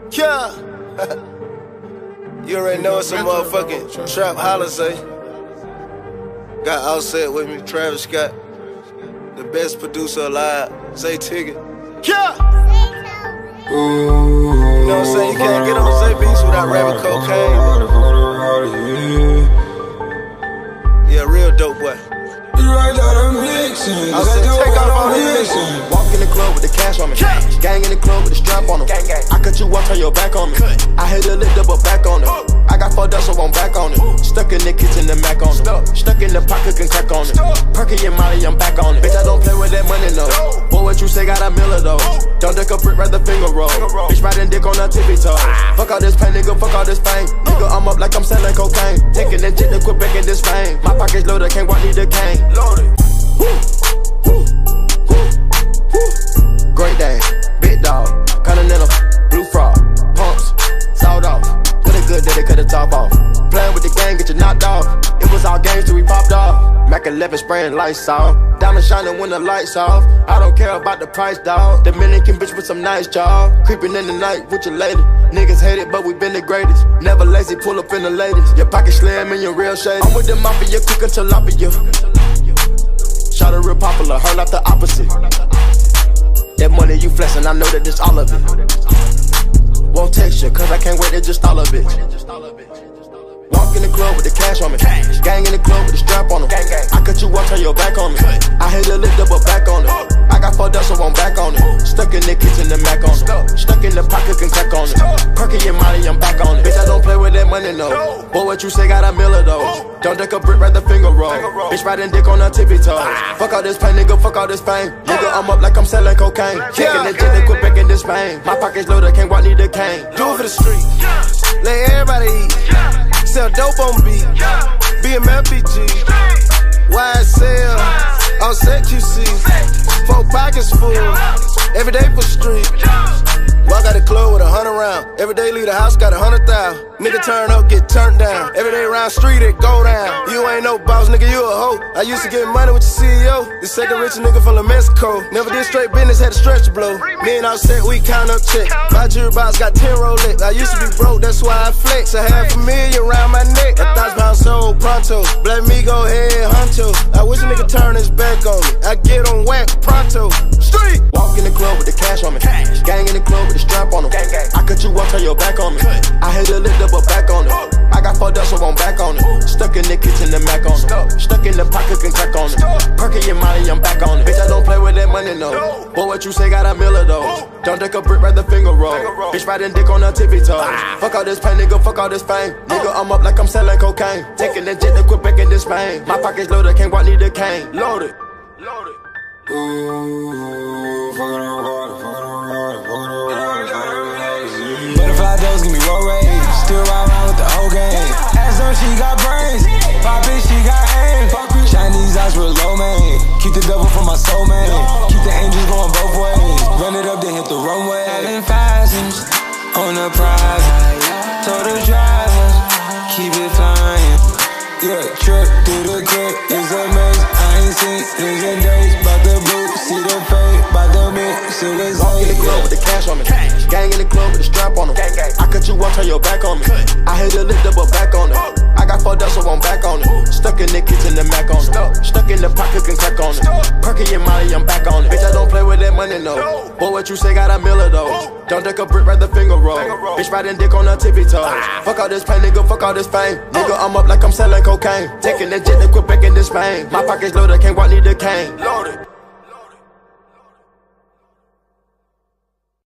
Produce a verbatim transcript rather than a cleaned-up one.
Yeah. You already know it's a motherfucking trap holiday. Got Offset with me, Travis Scott, the best producer alive. Say Ticket. Yeah. You know what I'm saying? You can't get on Zay Beats without rapping cocaine. Yeah, real dope boy. Right out of mixing. I said, take off all these niggas. Walk in the club with the cash on me. Cash. Gang in the club with the strap on them. Gang, gang. I cut you off, turn your back on me. Cut. I hit a lick double back on it. Oh. I got fucked up, so I'm back on it. Ooh. Stuck in the kitchen, the Mac on it. Stuck. Stuck in the pocket, can crack on it. Stuck. Perky and Molly, I'm back on it. Bitch, I don't play with that money, no. No. Boy, what you say, got a miller, though. Oh. Don't duck a brick, rather finger roll. Finger roll. Bitch, riding dick on her tippy toe. Ah. Fuck all this pain, nigga, fuck all this pain. Oh. Nigga, I'm up like I'm selling cocaine. Taking that jet to quit back in this fame. My pockets loaded, can't walk, need the cane. Loaded. Woo. Woo. Woo. Woo. Great day, big dog, continental, blue frog, pumps, sawed off. What a good day to cut the top off. Playing with the gang, get you knocked off. It was all games till we popped off. Mac eleven spraying lights off. Diamond shining when the lights off. I don't care about the price, dog. Dominican bitch with some nice job. Creeping in the night with your lady. Niggas hate it, but we been the greatest. Never lazy, pull up in the latest. Your pocket slim and your real shady. I'm with the mafia, cooking tilapia. Shot a real popular, heard like the opposite. That money you flexing, I know that it's all of it. Won't text you, cause I can't wait to just all of it. Walk in the club with the cash on me. Cash. Gang in the club with the strap on them. Gang, gang. I cut you off, turn your back on me. Cut. I hit a lick double back on it. Oh. I got fucked up, so I'm back on it. Ooh. Stuck in the kitchen, the Mac on it. Stuck. Stuck in the pocket, can crack on it. Stuck. Perky and Molly, I'm back on it. Bitch, I don't play with that money, no. No. Boy, what you say, got a miller, though. Oh. Don't duck a brick, rather finger roll. Finger roll. Bitch, riding dick on her tippy toe. Ah. Fuck all this pain, nigga, fuck all this pain. Nigga, I'm up like I'm selling cocaine. Taking the jet to quit back in this pain. My pockets loaded, can't walk, need the cane. Do it for the street. Let everybody eat. Sell dope on beat. B M F B G. Y S L. Offset Q C. Four pockets full. Every day for street. Walk out the club with a hundred round. Every day leave the house, got a hundred thousand. Nigga turn up, get turned down. Every day round street, it go down. You ain't no boss, nigga, you a hoe. I used to get money with your C E O. The second richest nigga from La Mexico. Never did straight business, had to stretch the blow. Me and Offset, we count up checks. My jewelry box got ten Rolex. I used to be broke, that's why I flex. A half a million round my neck. A thousand pounds sold pronto. Let me go ahead, huncho. I wish a nigga turn his back on me. I get on whack pronto. Street. Walk in the club with the cash on me. Cash. Gang in the club with the strap on them. Gang, gang. I cut you off, turn your back on me. Cut. I hit a lick double back on it. Oh. I got fucked up, so I'm back on it. Ooh. Stuck in the kitchen, the Mac on it. Stuck. Stuck in the pocket, can crack on it. Stuck. Perky and Molly, I'm back on it. Bitch, I don't play with that money, no. No. Boy, what you say, got a miller, though. Oh. Don't duck a brick, rather finger roll. Finger roll. Bitch, riding dick on her tippy toe. Ah. Fuck all this pain, nigga, fuck all this pain. Nigga, I'm up like I'm selling cocaine. Taking the jet to quit back in this pain. My pockets loaded, can't walk, need the cane. Loaded. Loaded. Ooh, fucking around, fucking around, fucking around, fucking around. Butterfly doors give me roll rage. Still ride around with the whole gang. Ass on, she got brains. Pop it, she got aim. Chinese eyes real low, man. Keep the devil from my soul, man. Keep the angels going both ways. Run it up, then hit the runway. Having fashions on the private. Told the driver, keep it flying. Yeah, trip through the crib is a mess. I ain't seen nigga days. Bout the blue, see the fade. Bout the mix, see the Walk in the club with the cash on me. Cash. Gang in the club with the strap on them. Gang, gang. I cut you off, turn your back on me. Cut. I hit a lick double back on it. Oh. I got fucked up, so I'm back on it. Ooh. Stuck in the kitchen, the Mac on it. Stuck. Stuck in the pocket, can crack on it. Stuck. Perky and Molly, I'm back on it. Bitch, I don't play with that money, no. No. Boy, what you say, got a miller, though. Oh. Don't duck a brick, rather finger roll. Finger roll. Bitch, riding dick on her tippy toe. Ah. Fuck all this pain, nigga, fuck all this pain. Nigga, I'm up like I'm selling cocaine. Taking the jet to quit back in this pain. My pockets loaded, can't walk, need the cane. Loaded.